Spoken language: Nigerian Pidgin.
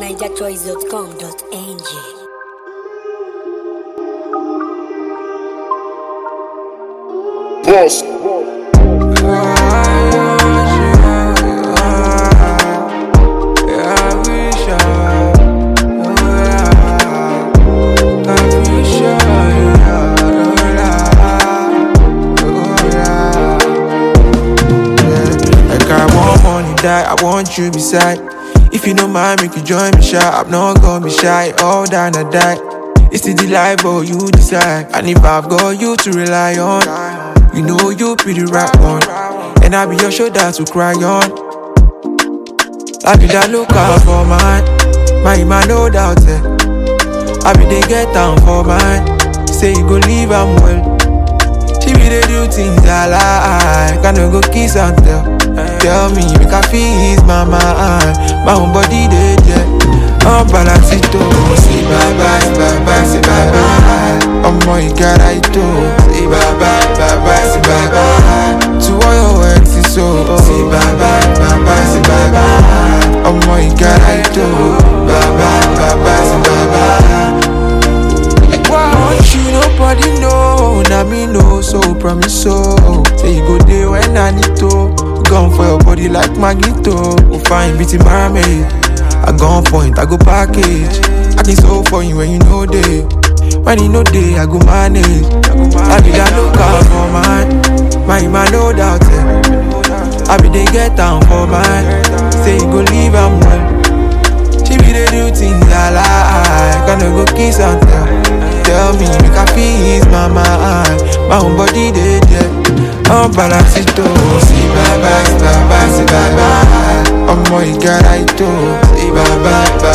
nigerchoice.com.ng. Boss. I want you beside. If you don't mind, make you join me shy. I'm not gonna be shy, all down I die. It's the life, but you decide. And if I've got you to rely on, you know you'll be the right one. And I'll be your shoulder to cry on. I'll be that lookout for mine. My man, no doubt it. I'll be the get down for mine. Say you go leave, I'm well. She be the do things I like. I no go kiss and tell me, make I feel his mama. My own body dead, yeah. I'm balancito. Say bye bye, bye bye, say bye bye. Oh my God, I do. Say bye bye, bye bye, say bye bye. To all your ex is so. Say bye bye, bye bye, say bye bye. Oh my God, I do. Bye bye, bye bye, say bye bye. Why want you, nobody know. Now me know, so promise so. Say you go there when I need to. Gone for your body like Magneto. Go find beauty mermaid. I go on point, I go package. I can so for you when you know day. When you know day, I go manage. I be that lookout for mine. My man, no doubt it. I be the get down for mine. Say you go leave, I'm well. She be the do things I like. I no go kiss and tell me, make I feel his mama. My own body dead, yeah. I'm balancito. Say bye bye, bye bye, say bye bye. Oh my God, I do. Say bye bye, bye